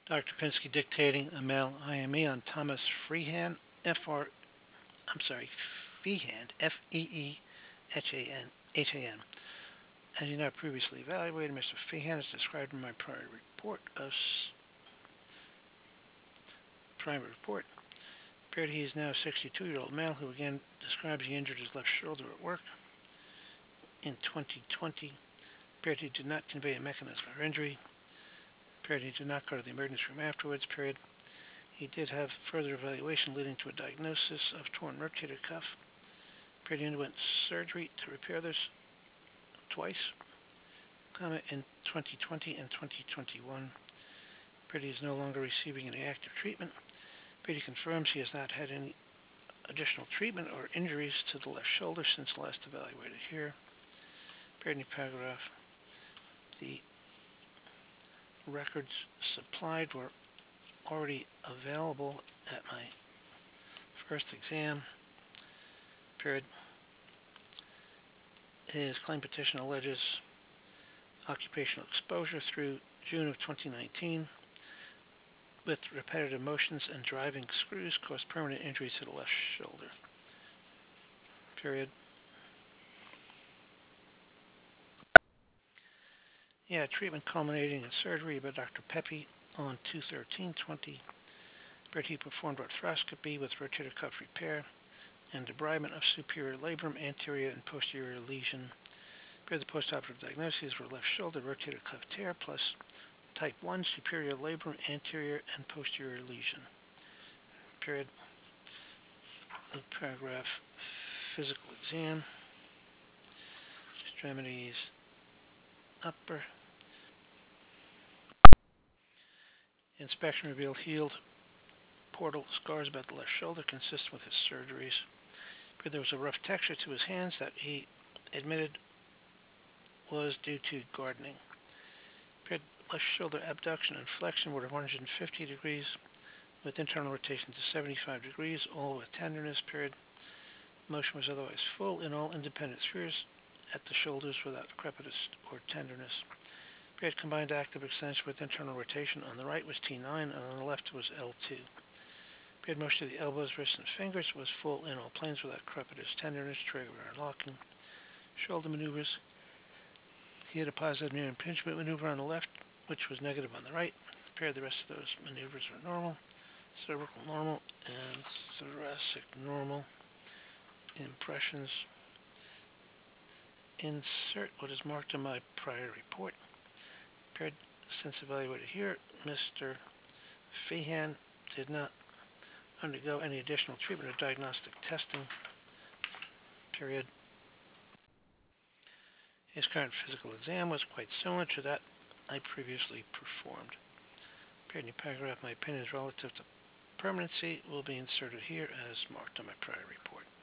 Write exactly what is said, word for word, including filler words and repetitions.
Doctor Pinsky dictating a male I M E on Thomas Freehan, F R, I'm sorry, Feehan, F E E H A N, H A N. As you know, previously evaluated, Mister Feehan is described in my prior report of prior report. Appeared he is now a sixty-two-year-old male who again describes he injured his left shoulder at work in twenty twenty. Appeared he did not convey a mechanism of injury. Appeared he did not go to the emergency room afterwards. Period. He did have further evaluation leading to a diagnosis of torn rotator cuff. Appeared he underwent surgery to repair this twice, comma, in twenty twenty and twenty twenty-one. Appeared he is no longer receiving any active treatment. Appeared he confirms he has not had any additional treatment or injuries to the left shoulder since last evaluated here. Appeared in the paragraph. The records supplied were already available at my first exam. Period. His claim petition alleges occupational exposure through June of twenty nineteen with repetitive motions and driving screws caused permanent injuries to the left shoulder. Period. Yeah, treatment culminating in surgery by Doctor Pepe on two thirteen twenty. But he performed arthroscopy with rotator cuff repair and debridement of superior labrum, anterior and posterior lesion. Period. The postoperative diagnoses were left shoulder rotator cuff tear plus type one superior labrum, anterior and posterior lesion. Period. The paragraph. Physical exam. Extremities upper. Inspection revealed healed portal scars about the left shoulder consistent with his surgeries. There was a rough texture to his hands that he admitted was due to gardening. Left shoulder abduction and flexion were one hundred fifty degrees with internal rotation to seventy-five degrees, all with tenderness. Period. Motion was otherwise full in all independent spheres at the shoulders without crepitus or tenderness. Period. Combined active extension with internal rotation on the right was T nine and on the left was L two. Period. Motion to the elbows, wrists, and fingers was full in all planes without crepitus, tenderness, trigger, or locking. Shoulder maneuvers. He had a positive near impingement maneuver on the left, which was negative on the right. Period. The rest of those maneuvers were normal. Cervical normal and thoracic normal. Impressions. Insert what is marked in my prior report. Period. Since evaluated here, Mister Feehan did not undergo any additional treatment or diagnostic testing. Period. His current physical exam was quite similar to that I previously performed. Period. In paragraph, my opinions relative to permanency will be inserted here as marked on my prior report.